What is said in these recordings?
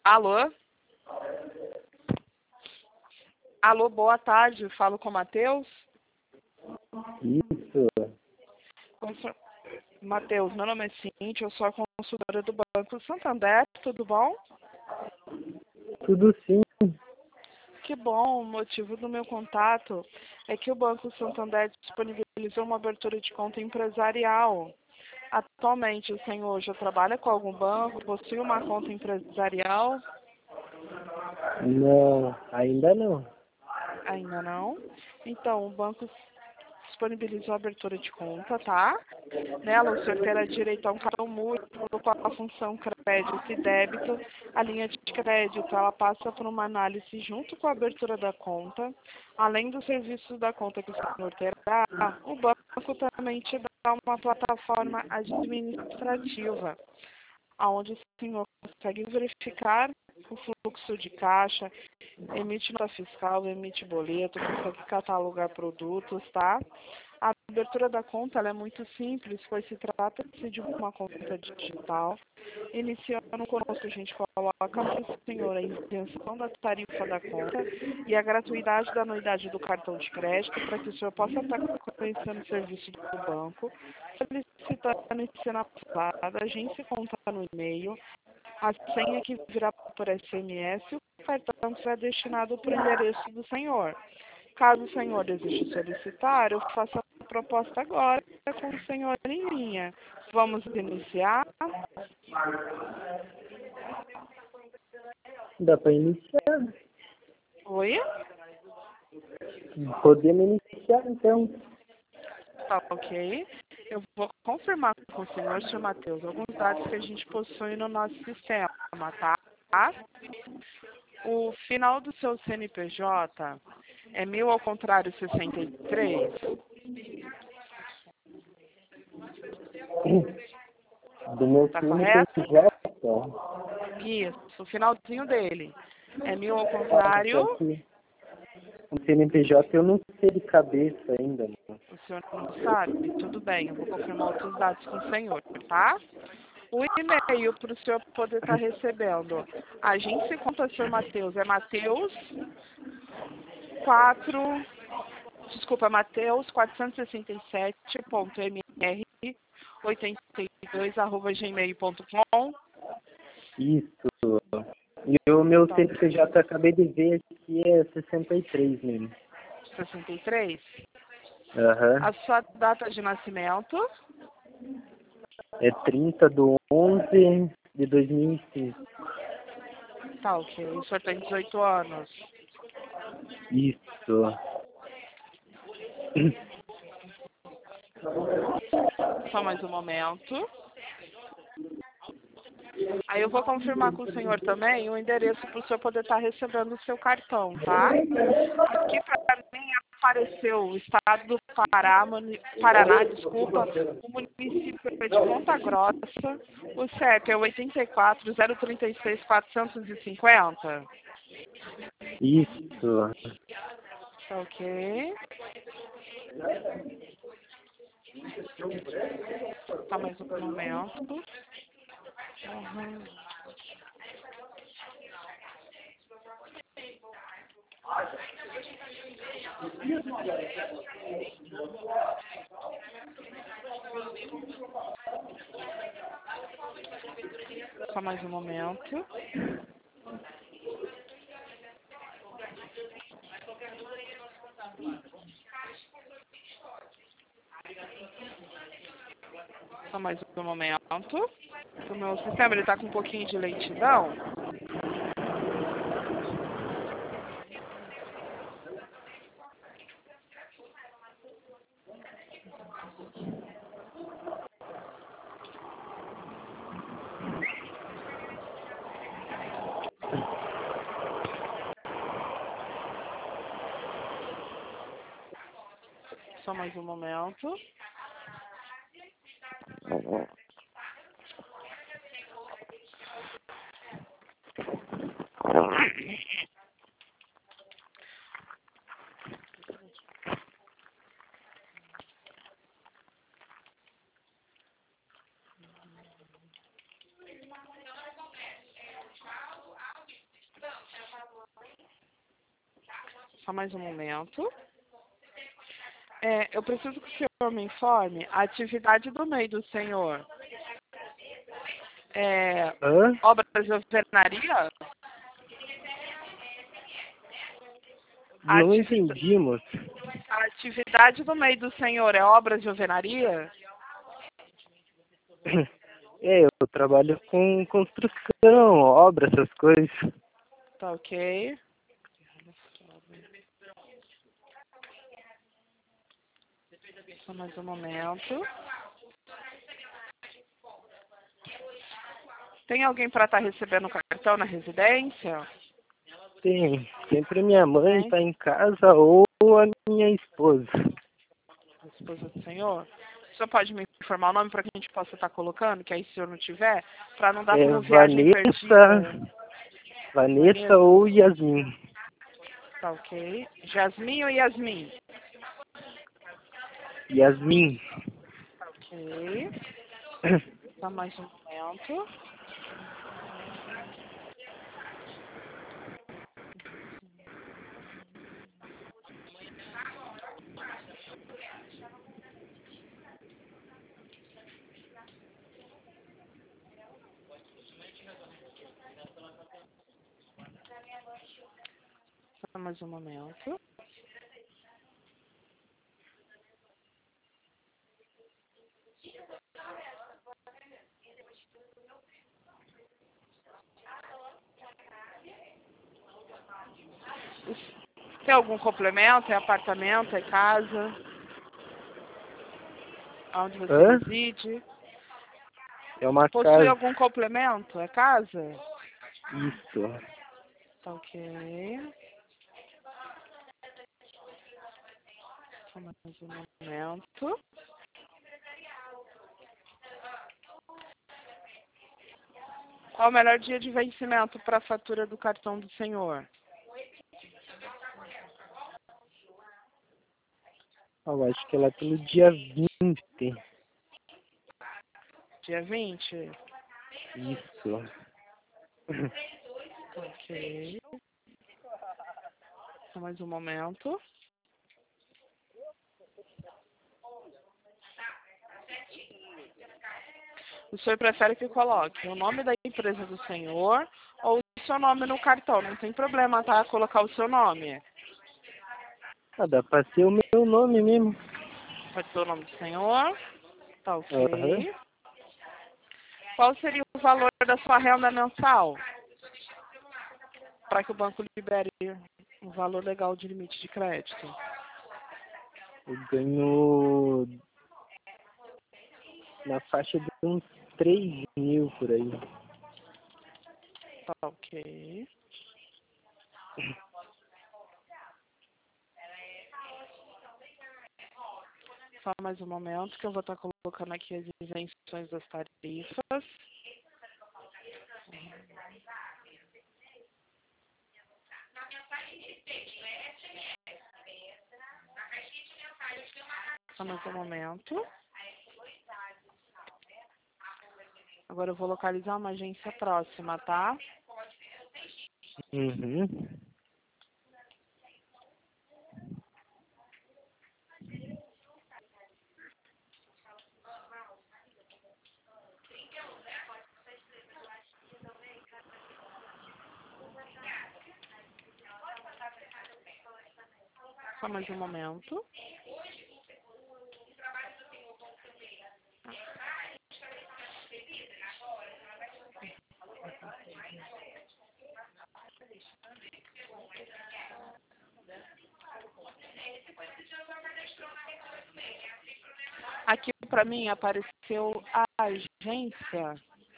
Alô? Alô, boa tarde. Falo com o Matheus. Isso. Matheus, meu nome é Cíntia, eu sou a consultora do Banco Santander, tudo bom? Tudo sim. Que bom, o motivo do meu contato é que o Banco Santander disponibilizou uma abertura de conta empresarial. Atualmente, o senhor já trabalha com algum banco, possui uma conta empresarial? Não, ainda não. Ainda não? Então, o banco disponibilizou a abertura de conta, tá? Nela, o senhor terá direito a um cartão múltiplo com a função crédito e débito. A linha de crédito, ela passa por uma análise junto com a abertura da conta. Além dos serviços da conta que o senhor terá, o banco também te dá uma plataforma administrativa, onde o senhor consegue verificar o fluxo de caixa, emite nota fiscal, emite boleto, consegue catalogar produtos, tá? A abertura da conta ela é muito simples, pois se trata-se de uma conta digital. Iniciando conosco, a gente coloca para o senhor a isenção da tarifa da conta e a gratuidade da anuidade do cartão de crédito para que o senhor possa estar conhecendo o serviço do banco, solicitando e sendo aprovado. A gente conta no e-mail, a senha que virá por SMS e o cartão será destinado para o endereço do senhor. Caso o senhor deseje solicitar, eu faço a proposta agora com o senhor em linha. Vamos iniciar? Dá para iniciar? Oi? Podemos iniciar então. Tá ok. Eu vou confirmar com o senhor Matheus, alguns dados que a gente possui no nosso sistema, tá? O final do seu CNPJ é 1000 ao contrário 63? Do meu Tá correto? CNPJ. Isso, o finalzinho dele. É 1000 ao Só contrário. que o CNPJ eu não sei de cabeça ainda. O senhor não sabe? Tudo bem, eu vou confirmar outros dados com o senhor, tá? O e-mail para o senhor poder estar recebendo. A gente se conta, senhor Matheus, é Matheus 4, desculpa, Matheus 467.mr82@gmail.com. Isso. E o meu Tá, CNPJ eu acabei de ver aqui é 63 mesmo. 63. Aham. A sua data de nascimento? É 30/11/2005. Tá, ok. O senhor tem 18 anos. Isso. Só mais um momento. Aí eu vou confirmar com o senhor também o endereço para o senhor poder estar recebendo o seu cartão, tá? Aqui para mim apareceu o estado do Paraná, desculpa, o município é de Ponta Grossa, o CEP é 84.036.450. Isso. Ok. Tá mais um momento. Uhum. Só mais um momento. Só mais um momento. O meu sistema ele tá com um pouquinho de lentidão. Só mais um momento. Só mais um momento. Eu preciso que o senhor me informe a atividade do MEI do senhor. Hã? Obras de alvenaria? Não entendimos. A atividade do MEI do senhor é obras de alvenaria? Eu trabalho com construção, obra, essas coisas. Tá ok. Só mais um momento. Tem alguém para estar recebendo o cartão na residência? Tem. Sempre minha mãe Tem. tá em casa ou a minha esposa. A esposa do senhor? O senhor pode me informar o nome para que a gente possa estar colocando, que aí se o senhor não tiver, para não dar como viagem perdida. Vanessa ou Yasmin. Tá ok. Jasmin ou Yasmin? Yasmin. Tá ok. Só mais um momento. Só mais um momento. Tem algum complemento? É apartamento? É casa? Onde você Hã? reside? É uma Possui casa. algum complemento? É casa? Isso. Tá ok. Só mais um momento. Qual o melhor dia de vencimento para a fatura do cartão do senhor? Eu acho que ela é pelo dia 20. Dia 20? Isso. Ok. Só mais um momento. O senhor prefere que eu coloque o nome da empresa do senhor ou o seu nome no cartão? Não tem problema, tá? Colocar o seu nome. Dá pra ser o meu nome mesmo. Pode ser o nome do senhor. Tá Aham. ok. Qual seria o valor da sua renda mensal? Para que o banco libere um valor legal de limite de crédito. Eu ganho na faixa de uns 3.000 por aí. Tá ok. Só mais um momento que eu vou estar colocando aqui as isenções das tarifas. Só mais um momento. Agora eu vou localizar uma agência próxima, tá? Uhum. Só mais um momento. Aqui para mim apareceu a agência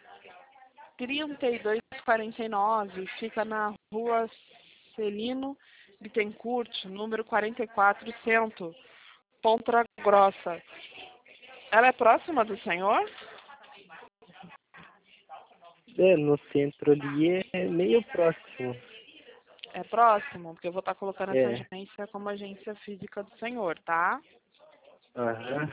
3249, fica na rua Celino Bittencourt, número 44, Centro, Ponta Grossa. Ela é próxima do senhor? No centro ali é meio próximo. É próximo, porque eu vou estar colocando essa É. agência como agência física do senhor, tá? Aham.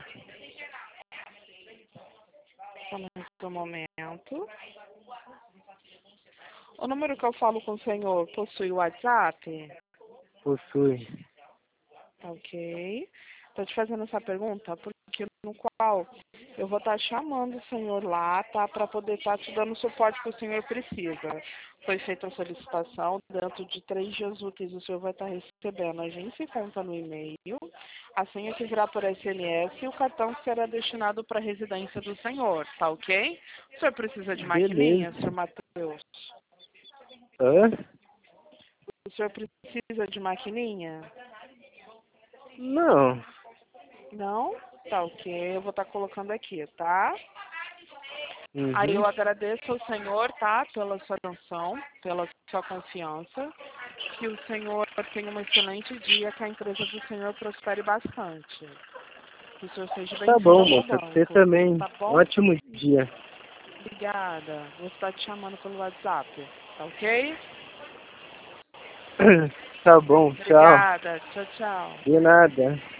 Só mais um momento. O número que eu falo com o senhor possui o WhatsApp? possui. Ok. Estou te fazendo essa pergunta porque no qual eu vou estar chamando o senhor lá, tá? Para poder estar te dando o suporte que o senhor precisa. Foi feita a solicitação, dentro de 3 dias úteis o senhor vai estar recebendo a agência e conta no e-mail, a senha que virá por SMS e o cartão que será destinado para a residência do senhor, tá ok? O senhor precisa de maquininha, Beleza. senhor Matheus? Hã? O senhor precisa de maquininha? Não. Não? Tá ok, eu vou estar colocando aqui, tá? Aí Uhum. eu agradeço ao senhor, tá? Pela sua atenção, pela sua confiança. Que o senhor tenha um excelente dia, que a empresa do senhor prospere bastante. Que o senhor seja Tá bem-vindo bom, ao meu moça. Você banco, também. tá bom? Ótimo dia. Obrigada. Vou estar te chamando pelo WhatsApp, tá ok? Tá bom, tchau. Obrigada. Tchau, tchau. De nada.